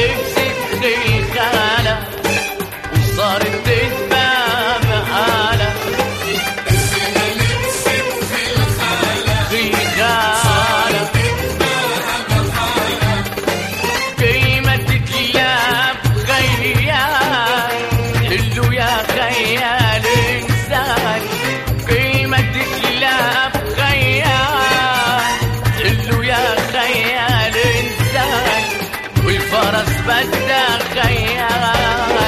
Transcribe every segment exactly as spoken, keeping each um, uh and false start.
لبست خيخالة وصارت تتباع بحالة. الزنا لبست خيخالة خيخالة قيمة تتلاب خيال اللو يا خيال إنسان. قيمة تتلاب خيال اللو يا خيال إنسان. والفرس بدأ خيالة.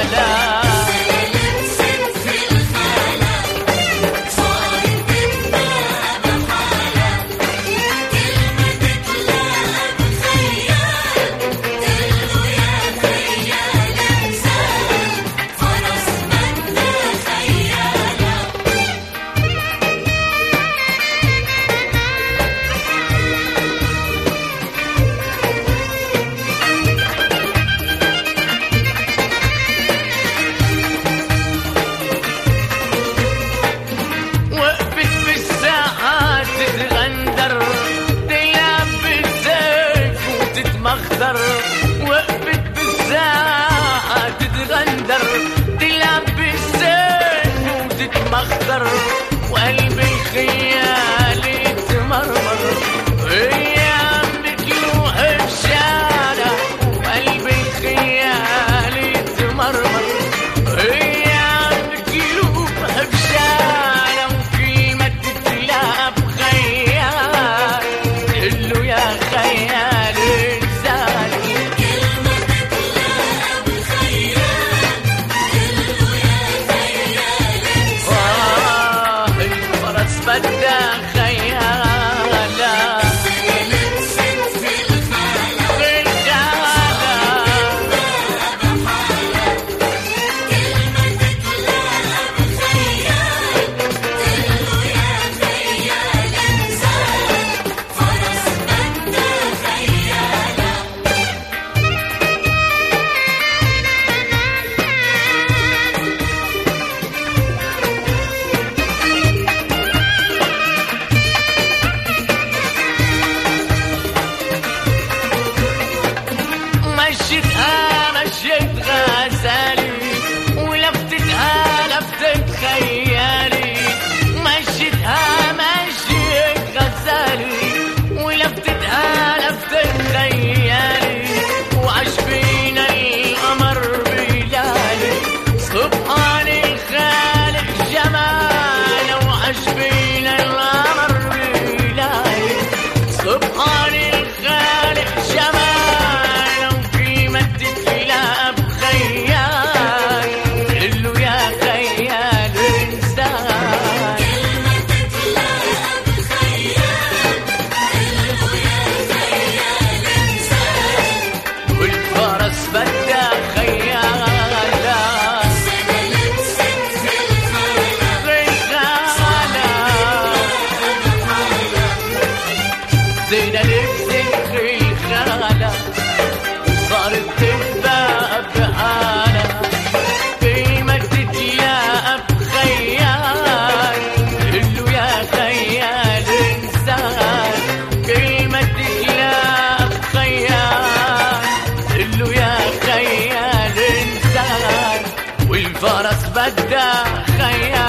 وقفت بالساعة تتغندر تلعب بالسيف وتتمخضر. وقلب الخيال يتمرمر هي عم بتلوح بشارع. وقلب الخيال يتمرمر هي عم بتلوح بشارع. وكلمة تتلعب خيال اللو يا خيال. بدأ خيالة لبست خيخالة خيالة كلمة تتلعب خيال اللو يا خيال إنسان. فرس بدأ خيالة مشيتها مشيت غزالي ولفتتها لفتت خيالي. مشيتها مشيت غزالي ولفتتها لفتت خيالي. وعش بينا القمر بلالي سبحان الخالق جماله. وعش بينا القمر بلالي سبحان الخالق جماله. زينة لبست خيخالة وصارت تتباع بحالة. قيمة تتلاقى بخيال اللو يا خيال إنسان. قيمة تتلاقى بخيال اللو يا خيال إنسان. والفرس بدأ خيال.